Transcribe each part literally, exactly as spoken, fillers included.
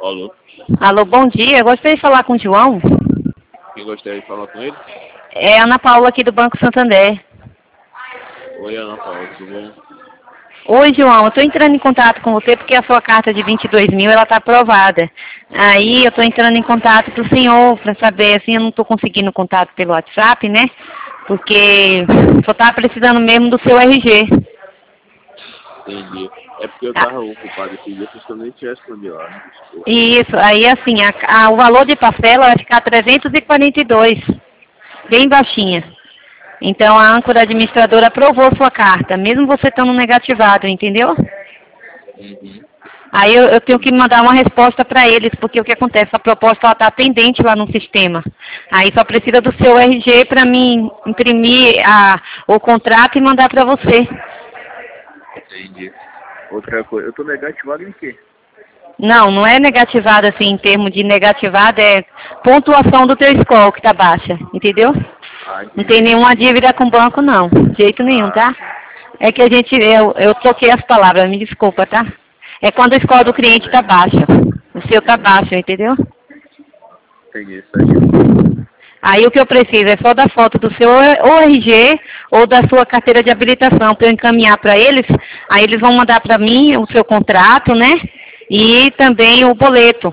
Alô? Alô, bom dia. Eu gostaria de falar com o João. Quem gostaria de falar com ele? É a Ana Paula aqui do Banco Santander. Oi, Ana Paula, tudo bom? Oi, João. Eu estou entrando em contato com você porque a sua carta de vinte e dois mil ela está aprovada. Aí eu estou entrando em contato para o senhor para saber, assim, eu não estou conseguindo contato pelo WhatsApp, né? Porque só estava precisando mesmo do seu R G. Entendi. É porque eu tava ocupado esse dia, por isso que eu nem te respondi lá, né? Desculpa. Isso, aí assim, a, a, o valor de parcela vai ficar trezentos e quarenta e dois, bem baixinha. Então a âncora administradora aprovou sua carta, mesmo você estando negativado, entendeu? Uhum. Aí eu, eu tenho que mandar uma resposta para eles, porque o que acontece, a proposta está pendente lá no sistema. Aí só precisa do seu R G para mim imprimir a, o contrato e mandar para você. Entendi. Outra coisa, eu tô negativado em quê? Não, não é negativado assim, em termos de negativado, é pontuação do teu score que está baixa, entendeu? Ah, Não tem entendi. nenhuma dívida com o banco, não. De jeito nenhum, Ah, tá? É que a gente, eu, eu troquei as palavras, me desculpa, tá? É quando o score do tá, tudo cliente bem. tá baixo. O seu tá baixo, entendeu? Entendi, certinho. Aí o que eu preciso é só da foto do seu ou R G ou da sua carteira de habilitação para eu encaminhar para eles. Aí eles vão mandar para mim o seu contrato, né? E também o boleto.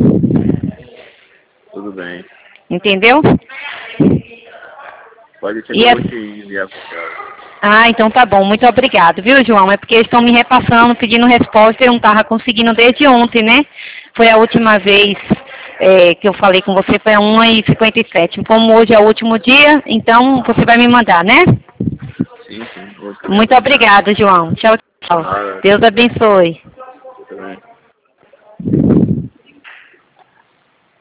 Tudo bem. Entendeu? Pode ser que E eu é... vou te enviar com ela. Ah, então tá bom. Muito obrigado, viu, João? É porque eles estão me repassando, pedindo resposta e eu não estava conseguindo desde ontem, né? Foi a última vez é, que eu falei com você, foi a uma e cinquenta e sete. Como hoje é o último dia, então você vai me mandar, né? Sim, sim, vou te Muito encaminhar. obrigada, João. Tchau, tchau. Nada. Deus abençoe.